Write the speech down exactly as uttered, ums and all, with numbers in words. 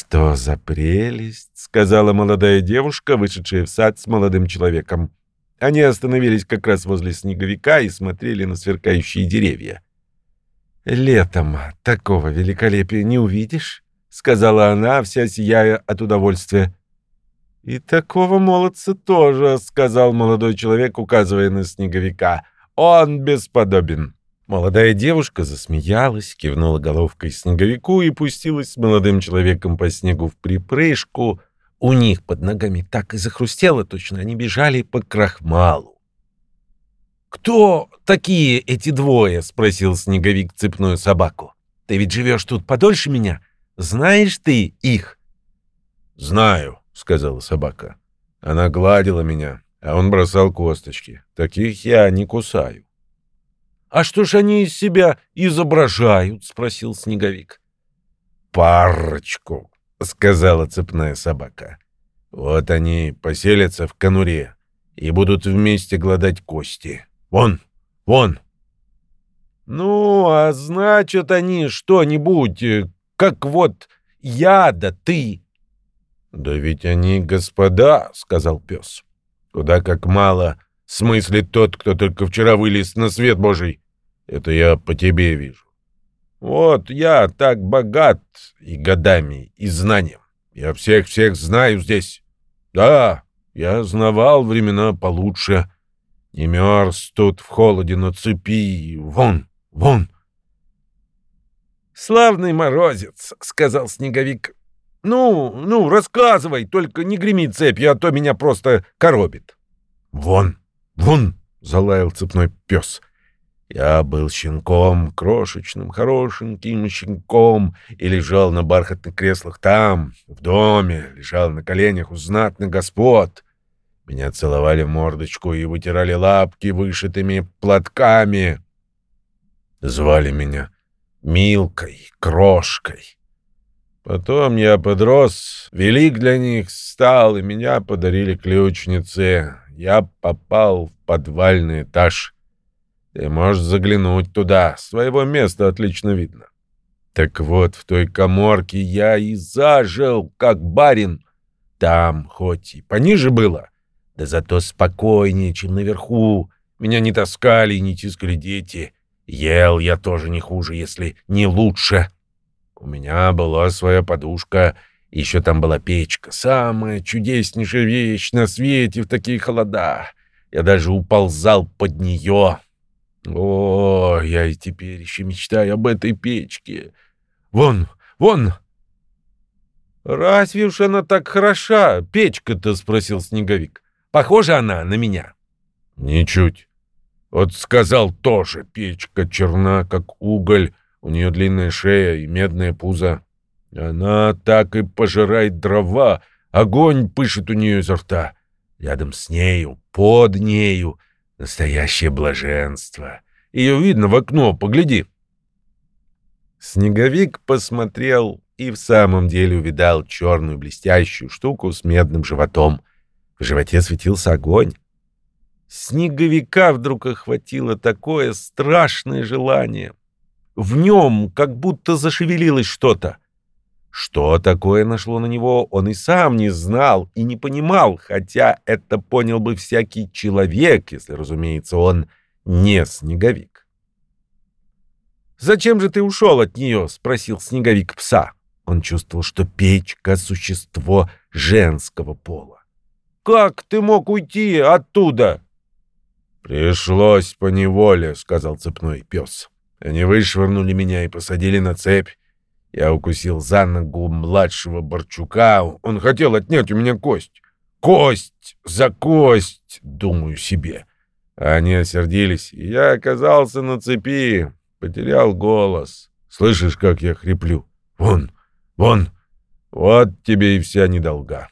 «Что за прелесть!» — сказала молодая девушка, вышедшая в сад с молодым человеком. Они остановились как раз возле снеговика и смотрели на сверкающие деревья. «Летом такого великолепия не увидишь», — сказала она, вся сияя от удовольствия. «И такого молодца тоже», — сказал молодой человек, указывая на снеговика. «Он бесподобен». Молодая девушка засмеялась, кивнула головкой снеговику и пустилась с молодым человеком по снегу вприпрыжку. У них под ногами так и захрустело, точно они бежали по крахмалу. «Кто такие эти двое?» — спросил снеговик цепную собаку. «Ты ведь живешь тут подольше меня. Знаешь ты их?» «Знаю», — сказала собака. Она гладила меня, а он бросал косточки. Таких я не кусаю. «А что ж они из себя изображают?» — спросил снеговик. «Парочку», — сказала цепная собака. «Вот они поселятся в конуре и будут вместе гладать кости. Вон, вон». «Ну, а значит, они что-нибудь, э, как вот я да ты». «Да ведь они господа», — сказал пес. «Куда как мало смыслит тот, кто только вчера вылез на свет Божий. Это я по тебе вижу. Вот я так богат и годами, и знанием. Я всех-всех знаю здесь. Да, я знавал времена получше. Не мерз тут в холоде на цепи. Вон, вон». «Славный морозец», — сказал снеговик. «Ну, ну, рассказывай, только не греми цепью, а то меня просто коробит». «Вон, вон!» — залаял цепной пес. Я был щенком, крошечным, хорошеньким щенком, и лежал на бархатных креслах там, в доме, лежал на коленях у знатных господ. Меня целовали в мордочку и вытирали лапки вышитыми платками. Звали меня Милкой, Крошкой. Потом я подрос, велик для них стал, и меня подарили ключнице. Я попал в подвальный этаж. Ты можешь заглянуть туда, с своего места отлично видно. Так вот, в той каморке я и зажил, как барин. Там хоть и пониже было, да зато спокойнее, чем наверху. Меня не таскали и не тискали дети. Ел я тоже не хуже, если не лучше. У меня была своя подушка, еще там была печка. Самая чудеснейшая вещь на свете в такие холода. Я даже уползал под нее. О, я и теперь еще мечтаю об этой печке. Вон, вон. «Разве уж она так хороша, печка-то?» — спросил снеговик. «Похожа она на меня?» «Ничуть. Вот сказал тоже, печка черна, как уголь, у нее длинная шея и медное пузо. Она так и пожирает дрова, огонь пышет у нее изо рта. Рядом с нею, под нею, настоящее блаженство. Ее видно в окно, погляди». Снеговик посмотрел и в самом деле увидал черную блестящую штуку с медным животом. В животе светился огонь. Снеговика вдруг охватило такое страшное желание. В нем как будто зашевелилось что-то. Что такое нашло на него, он и сам не знал и не понимал, хотя это понял бы всякий человек, если, разумеется, он не снеговик. «Зачем же ты ушел от нее?» — спросил снеговик пса. Он чувствовал, что печка — существо женского пола. «Как ты мог уйти оттуда?» «Пришлось поневоле», — сказал цепной пес. «Они вышвырнули меня и посадили на цепь. Я укусил за ногу младшего Борчука. Он хотел отнять у меня кость. Кость за кость, думаю себе. Они осердились, и я оказался на цепи, потерял голос. Слышишь, как я хриплю? Вон, вон, вот тебе и вся недолга».